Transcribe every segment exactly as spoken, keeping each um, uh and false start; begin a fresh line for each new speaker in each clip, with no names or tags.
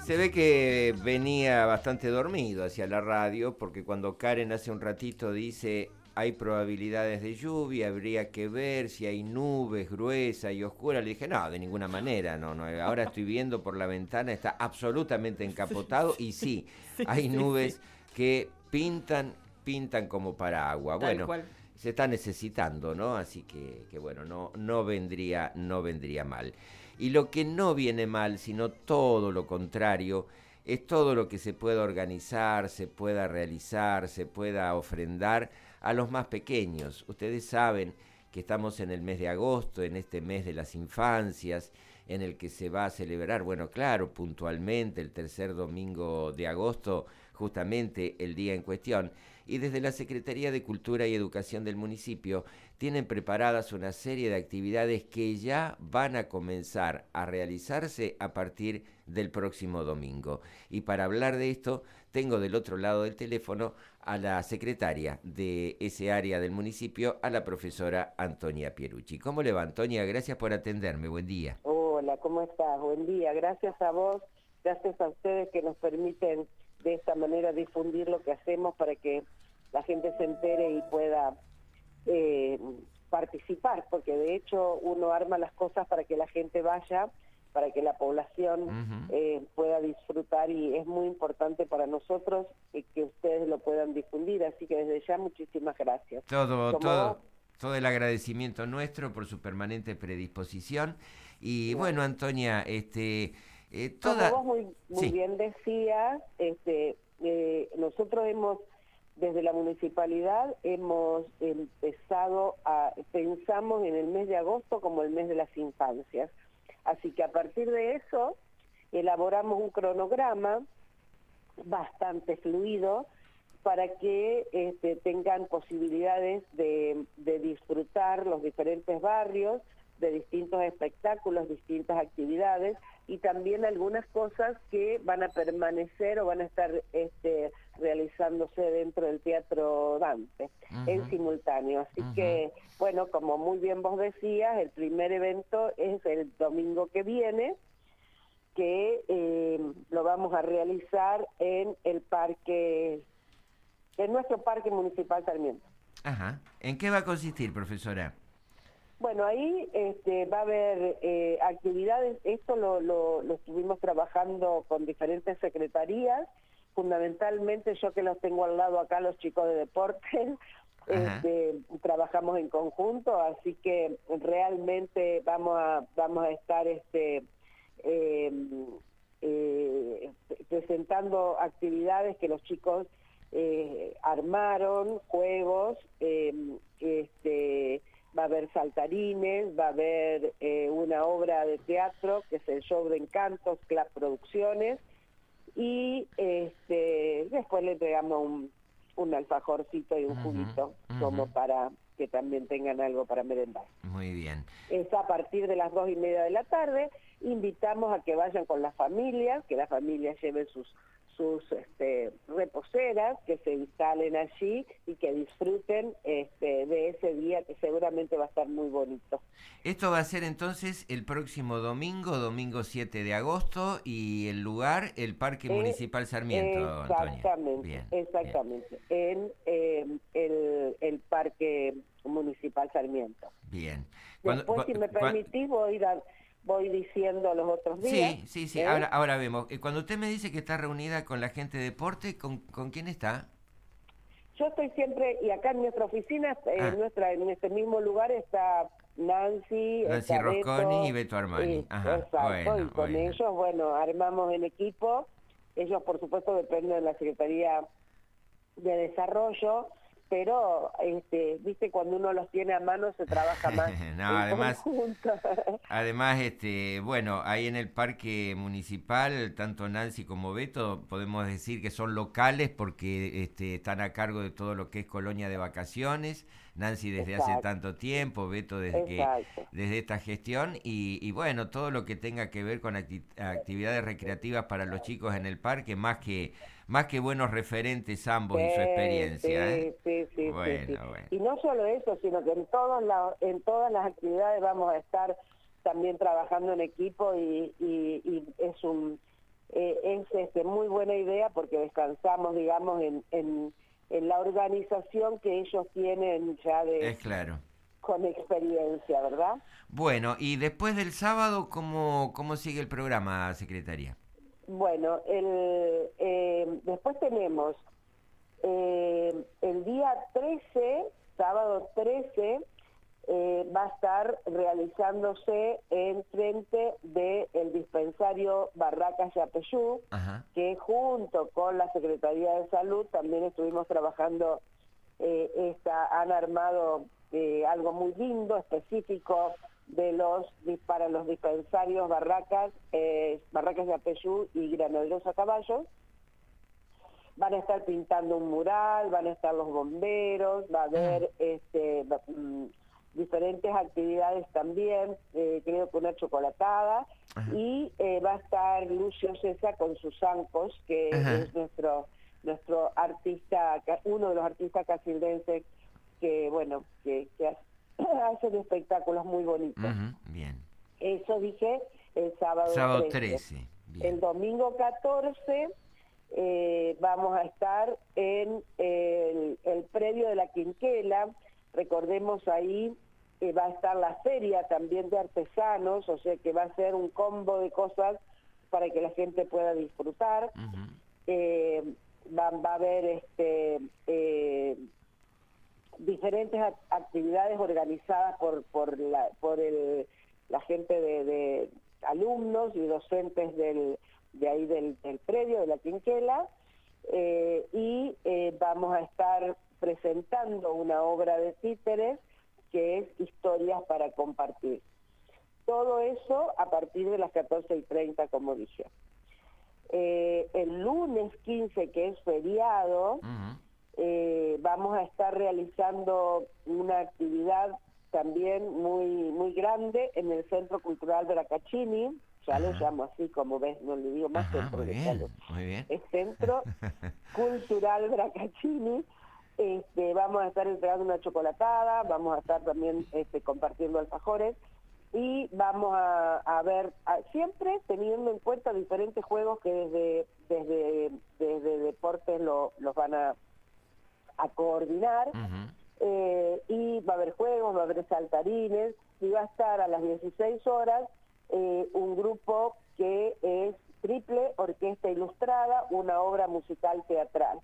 Se ve que venía bastante dormido hacia la radio, porque cuando Karen hace un ratito dice hay probabilidades de lluvia, habría que ver si hay nubes gruesas y oscuras, le dije, no, de ninguna manera, no, no, ahora estoy viendo por la ventana, está absolutamente encapotado y sí,
Sí,
hay
sí, sí.
nubes que pintan, pintan como para agua.
Tal
Bueno,
cual.
se está necesitando, ¿no? Así que, que bueno, no, no vendría, no vendría mal. Y lo que no viene mal, sino todo lo contrario, es todo lo que se pueda organizar, se pueda realizar, se pueda ofrendar a los más pequeños. Ustedes saben que estamos en el mes de agosto, en este mes de las infancias, en el que se va a celebrar, bueno, claro, puntualmente el tercer domingo de agosto, justamente el día en cuestión, y desde la Secretaría de Cultura y Educación del municipio tienen preparadas una serie de actividades que ya van a comenzar a realizarse a partir del próximo domingo. Y para hablar de esto, tengo del otro lado del teléfono a la secretaria de ese área del municipio, a la profesora Antonia Pierucci. ¿Cómo le va, Antonia? Gracias por atenderme. Buen día.
Hola, ¿cómo estás? Buen día. Gracias a vos, gracias a ustedes que nos permiten de esta manera difundir lo que hacemos para que la gente se entere y pueda eh, participar, porque de hecho uno arma las cosas para que la gente vaya, para que la población
Uh-huh.
eh, pueda disfrutar, y es muy importante para nosotros eh, que ustedes lo puedan difundir, así que desde ya muchísimas gracias.
Todo,
Como
todo,
vos,
todo el agradecimiento nuestro por su permanente predisposición. Y
bueno,
bueno, Antonia, este, eh,
como
toda...
vos muy, muy
Sí.
bien decías, este, eh, nosotros hemos, desde la municipalidad, hemos empezado a, pensamos en el mes de agosto como el mes de las infancias. Así que a partir de eso, elaboramos un cronograma bastante fluido para que este, tengan posibilidades de, de disfrutar los diferentes barrios, de distintos espectáculos, distintas actividades, y también algunas cosas que van a permanecer o van a estar este, realizándose dentro del Teatro Dante,
Uh-huh.
en simultáneo. Así
Uh-huh.
que, bueno, como muy bien vos decías, el primer evento es el domingo que viene, que eh, lo vamos a realizar en el parque, en nuestro Parque Municipal Sarmiento.
Ajá. ¿En qué va a consistir, profesora?
Bueno, ahí este, va a haber eh, actividades, esto lo, lo, lo estuvimos trabajando con diferentes secretarías, fundamentalmente yo que los tengo al lado acá, los chicos de deportes, este, trabajamos en conjunto, así que realmente vamos a, vamos a estar este, eh, eh, presentando actividades que los chicos eh, armaron, juegos, eh, este... va a haber saltarines, va a haber eh, una obra de teatro que es el show de Encantos, Club Producciones, y este, después le entregamos un, un alfajorcito y un
Uh-huh.
juguito,
Uh-huh.
como para que también tengan algo para merendar.
Muy bien.
Es a partir de las dos y media de la tarde. Invitamos a que vayan con las familias, que las familias lleven sus sus este, reposeras, que se instalen allí y que disfruten este, de ese día que seguramente va a estar muy bonito.
Esto va a ser entonces el próximo domingo, domingo siete de agosto, y el lugar, el Parque
Eh,
Municipal Sarmiento,
exactamente,
Antonia. Bien,
exactamente, en eh, el, el Parque Municipal Sarmiento.
bien. Cuando,
Después,
cu-
si me
cu-
permitís, voy, a, voy diciendo los otros días.
Sí, sí, sí,
¿eh?
ahora, ahora vemos. Eh, Cuando usted me dice que está reunida con la gente de deporte, ¿con, con quién está?
Yo estoy siempre, y acá en nuestra oficina, eh,
Ah.
en, nuestra, en este mismo lugar está Nancy,
Nancy
está
Rosconi
Beto,
y Beto Armani.
eh,
Ajá,
exacto,
bueno,
y con
bueno.
ellos, bueno, armamos el equipo. Ellos, por supuesto, dependen de la Secretaría de Desarrollo, pero, este, viste, cuando uno los tiene a mano se trabaja más
No,
en
además,
conjunto.
además, este, bueno, ahí en el parque municipal, tanto Nancy como Beto, podemos decir que son locales porque este, están a cargo de todo lo que es colonia de vacaciones. Nancy desde hace
Exacto,
tanto tiempo, Beto desde que
exacto.
desde esta gestión y, y bueno, todo lo que tenga que ver con acti- actividades recreativas para los chicos en el parque, más que más que buenos referentes ambos y su
Sí,
experiencia, ¿eh?
sí, sí, sí, sí,
Bueno,
sí.
bueno.
Y no solo eso, sino que en todas las en todas las actividades vamos a estar también trabajando en equipo y, y, y es un eh, es este, muy buena idea porque descansamos, digamos, en, en, en la organización que ellos tienen ya de
Es claro.
con experiencia, ¿verdad?
Bueno, y después del sábado, ¿cómo, cómo sigue el programa, secretaria?
Bueno, el, eh, después tenemos eh, el día trece, sábado trece, eh, va a estar realizándose en frente del dispensario Barracas Yapeyú,
Ajá.
que junto con la Secretaría de Salud también estuvimos trabajando, eh, esta, han armado eh, algo muy lindo, específico de los para los dispensarios Barracas, eh, Barracas Yapeyú y Granaderos a Caballo. Van a estar pintando un mural, van a estar los bomberos, va a haber este, mm, diferentes actividades también, eh, creo que una chocolatada,
Ajá.
y eh, va a estar Lucio César con sus zancos, que
Ajá.
es nuestro nuestro artista, uno de los artistas casildenses que, bueno, que, que hacen espectáculos muy bonitos.
Ujú, bien.
Eso dije el sábado
Sábado
trece.
trece. Bien.
El domingo catorce eh, vamos a estar en el, el predio de la Quinquela. Recordemos ahí que va a estar la feria también de artesanos, o sea que va a ser un combo de cosas para que la gente pueda disfrutar.
Ujú.
Eh, va, va a haber este eh, diferentes act actividades organizadas por por la por el la gente de, de alumnos y docentes del de ahí del, del predio de la Quinquela, eh, y eh, vamos a estar presentando una obra de títeres que es Historias para Compartir. Todo eso a partir de las catorce y treinta, como dije. Eh, el lunes quince, que es feriado,
Ujú.
eh, vamos a estar realizando una actividad también muy muy grande en el Centro Cultural Bracaccini. Ya
Ajá.
lo llamo así, como ves, no le digo más
Ajá,
Centro
muy
de
bien,
Salud.
muy bien.
Es Centro Cultural Bracaccini. Este, vamos a estar entregando una chocolatada, vamos a estar también este, compartiendo alfajores, y vamos a, a ver, a, siempre teniendo en cuenta diferentes juegos que desde desde desde deportes lo, los van a, a coordinar.
Ujú.
Eh, y va a haber juegos, va a haber saltarines, y va a estar a las dieciséis horas eh, un grupo que es Triple Orquesta Ilustrada, una obra musical teatral.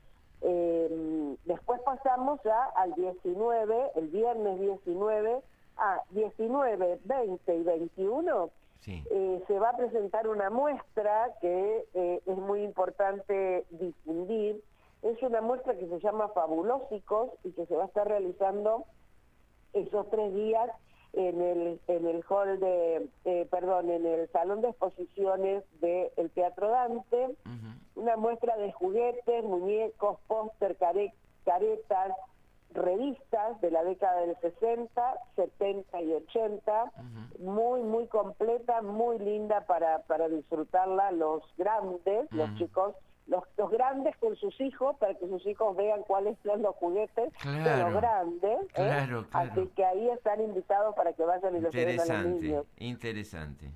Eh, después pasamos ya al diecinueve, el viernes diecinueve, ah, diecinueve, veinte y veintiuno,
Sí.
eh, se va a presentar una muestra que eh, es muy importante difundir. Es una muestra que se llama Fabulósicos y que se va a estar realizando esos tres días en el en el hall de, eh, perdón, en el salón de exposiciones del Teatro Dante.
Ujú.
Una muestra de juguetes, muñecos, póster, care, caretas, revistas de la década del sesenta, setenta y ochenta,
Ujú.
muy, muy completa, muy linda para, para disfrutarla los grandes, los
Ujú.
chicos, los, los grandes con sus hijos, para que sus hijos vean cuáles son los juguetes de los
Claro,
grandes, ¿eh?
claro,
Así
claro.
que ahí están invitados para que vayan y los lleven a los
Interesante,
niños.
interesante.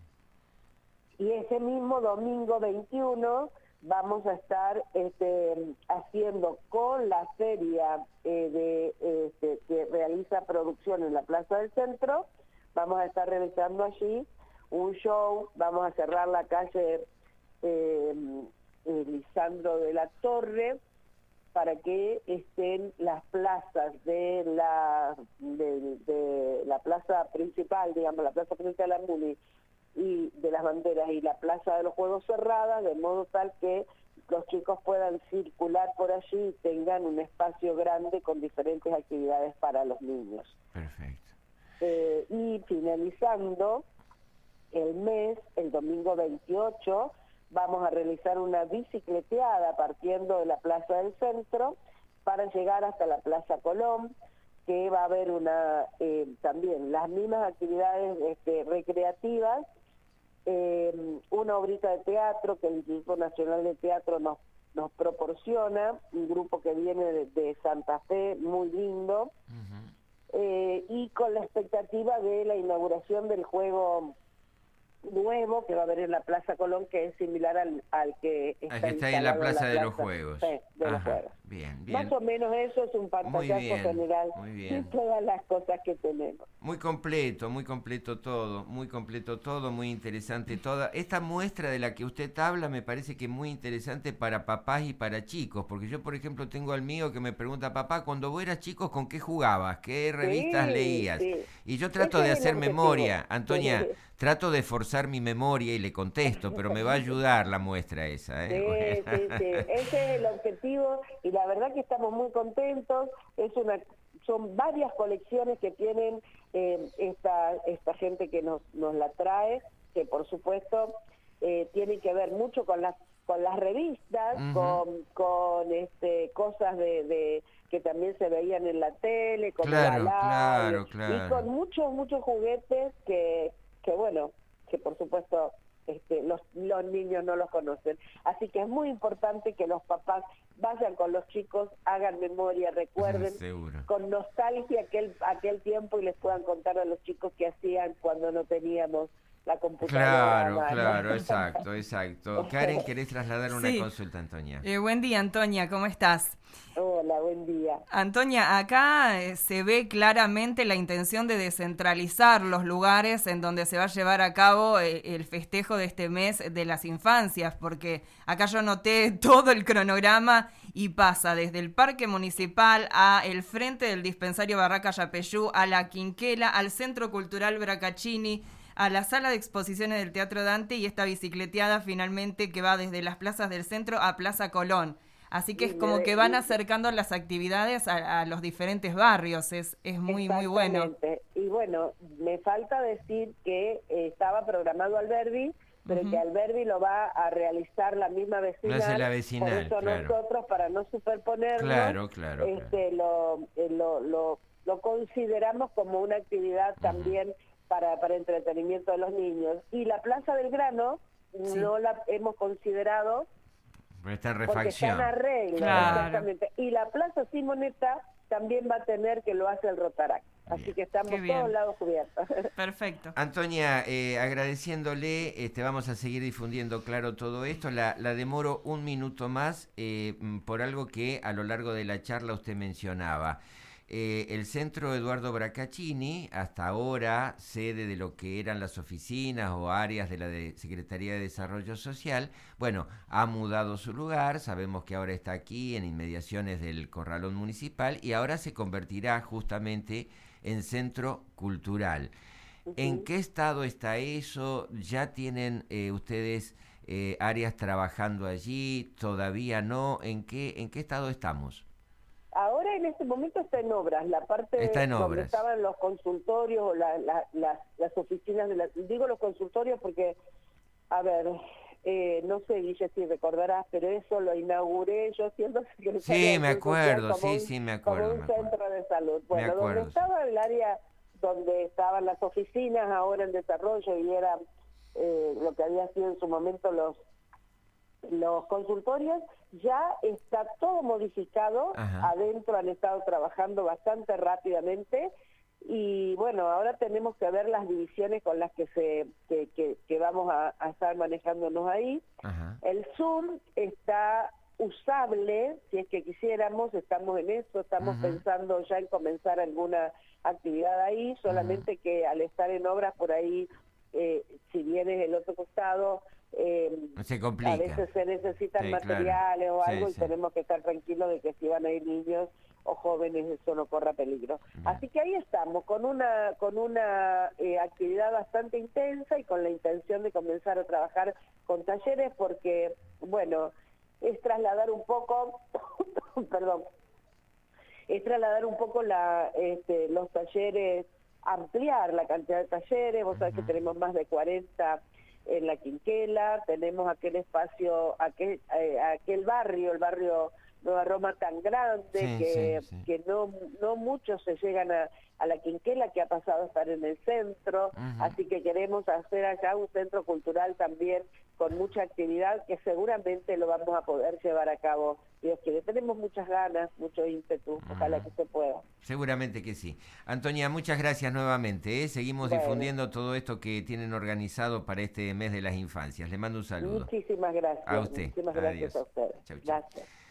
Y ese mismo domingo veintiuno vamos a estar este, haciendo con la feria eh, de, este, que realiza producción en la Plaza del Centro, vamos a estar realizando allí un show, vamos a cerrar la calle eh, eh, Lisandro de la Torre para que estén las plazas de la de, de la plaza principal, digamos, la plaza principal de la Muni y de las banderas y la plaza de los juegos cerrada, de modo tal que los chicos puedan circular por allí y tengan un espacio grande con diferentes actividades para los niños.
Perfecto.
Eh, y finalizando el mes, el domingo veintiocho, vamos a realizar una bicicleteada partiendo de la Plaza del Centro para llegar hasta la Plaza Colón, que va a haber una eh, también las mismas actividades este, recreativas, eh, una obrita de teatro que el Instituto Nacional de Teatro nos, nos proporciona, un grupo que viene de, de Santa Fe, muy lindo,
Ujú.
eh, y con la expectativa de la inauguración del juego nuevo que va a haber en la Plaza Colón, que es similar al, al que está,
al que está ahí en la Plaza, en la plaza de los Juegos.
Sí, de Ajá, los Juegos.
Bien, bien.
Más o menos eso es un pantallazo general de todas las cosas que tenemos.
Muy completo, muy completo todo, muy completo todo, muy interesante toda. Esta muestra de la que usted habla me parece que es muy interesante para papás y para chicos, porque yo, por ejemplo, tengo al mío que me pregunta, papá, cuando vos eras chico, ¿con qué jugabas? ¿Qué revistas
sí,
leías?
Sí.
Y yo trato
Ese
de hacer memoria,
objetivo.
Antonia,
Sí.
trato de forzar mi memoria y le contesto, pero me va a ayudar la muestra esa,
¿eh? Sí, sí, sí, ese es el objetivo y la verdad que estamos muy contentos, es una, son varias colecciones que tienen eh, esta, esta gente que nos, nos la trae, que por supuesto eh, tiene que ver mucho con las con las revistas, uh-huh. con, con este cosas de, de que también se veían en la tele, como
claro,
la
claro, claro.
y con muchos, muchos juguetes que, que bueno, que por supuesto este, los, los niños no los conocen. Así que es muy importante que los papás vayan con los chicos, hagan memoria, recuerden
Seguro.
Con nostalgia aquel, aquel tiempo y les puedan contar a los chicos qué hacían cuando no teníamos la computadora.
Claro, claro, exacto, exacto. Karen, ¿querés trasladar una
sí.
consulta, Antonia?
Eh, buen día, Antonia, ¿cómo estás?
Hola, buen día.
Antonia, acá eh, se ve claramente la intención de descentralizar los lugares en donde se va a llevar a cabo eh, el festejo de este mes de las infancias, porque acá yo noté todo el cronograma y pasa desde el Parque Municipal a el frente del Dispensario Barraca Yapeyú, a la Quinquela, al Centro Cultural Bracaccini, a la sala de exposiciones del Teatro Dante y esta bicicleteada finalmente que va desde las plazas del centro a Plaza Colón. Así que es como que van acercando las actividades a, a los diferentes barrios, es, es muy, muy bueno.
Y bueno, me falta decir que eh, estaba programado Alberdi, pero uh-huh. que Alberdi lo va a realizar la misma vecinal,
no la vecinal
por eso
claro.
nosotros, para no superponernos,
claro, claro,
este,
claro.
Lo, lo, lo, lo consideramos como una actividad uh-huh. también para, para entretenimiento de los niños. Y la Plaza del Grano sí. no la hemos considerado
pero está en refacción.
Porque está en arreglo,
claro.
exactamente. Y la Plaza Simonetta también va a tener que lo hace el Rotaract. Así bien. Que estamos todos lados cubiertos.
Perfecto.
Antonia, eh, agradeciéndole, este, vamos a seguir difundiendo claro todo esto. La, la demoro un minuto más eh, por algo que a lo largo de la charla usted mencionaba. Eh, el Centro Eduardo Bracaccini, hasta ahora sede de lo que eran las oficinas o áreas de la de Secretaría de Desarrollo Social, bueno, ha mudado su lugar, sabemos que ahora está aquí en inmediaciones del Corralón Municipal y ahora se convertirá justamente en centro cultural. Uh-huh. ¿En qué estado está eso? ¿Ya tienen eh, ustedes eh, áreas trabajando allí? ¿Todavía no? ¿En qué, en qué estado estamos?
Ahora en este momento está en obras, la parte
está en
donde
obras.
estaban los consultorios o la, la, la, las oficinas, de la, digo los consultorios porque, a ver, eh, no sé, Guille, si recordarás, pero eso lo inauguré yo siendo secretaria.
Sí, me acuerdo, sí,
un,
sí, me acuerdo.
Como un
me
centro
acuerdo.
de salud. Bueno,
acuerdo,
donde estaba el área donde estaban las oficinas, ahora en desarrollo, y era eh, lo que había sido en su momento los los consultorios, ya está todo modificado. Ajá. Adentro han estado trabajando bastante rápidamente y bueno, ahora tenemos que ver las divisiones con las que se que, que, que vamos a, a estar manejándonos ahí. Ajá. El Zoom está usable, si es que quisiéramos, estamos en eso, estamos uh-huh. pensando ya en comenzar alguna actividad ahí, solamente uh-huh. que al estar en obras por ahí, eh, si vienes del otro costado, Eh,
se complica.
A veces se necesitan sí, materiales claro. o algo sí, y sí. tenemos que estar tranquilos de que si van a ir niños o jóvenes eso no corra peligro. Bien. Así que ahí estamos con una con una eh, actividad bastante intensa y con la intención de comenzar a trabajar con talleres porque, bueno, es trasladar un poco, perdón, es trasladar un poco la este, los talleres, ampliar la cantidad de talleres. Vos sabés uh-huh. que tenemos más de cuarenta en la Quinquela, tenemos aquel espacio, aquel, eh, aquel barrio, el barrio Nueva Roma tan grande sí, que, sí, sí. que no no muchos se llegan a, a la Quinquela, que ha pasado a estar en el centro, uh-huh. así que queremos hacer acá un centro cultural también con mucha actividad que seguramente lo vamos a poder llevar a cabo, Dios quiere. Tenemos muchas ganas, mucho ímpetu, ojalá uh-huh. que se pueda.
Seguramente que sí. Antonia, muchas gracias nuevamente. ¿eh? Seguimos bueno. difundiendo todo esto que tienen organizado para este mes de las infancias. Le mando un saludo.
Muchísimas gracias.
A usted.
Muchísimas gracias. Adiós. A ustedes.
Chau, chau.
Gracias.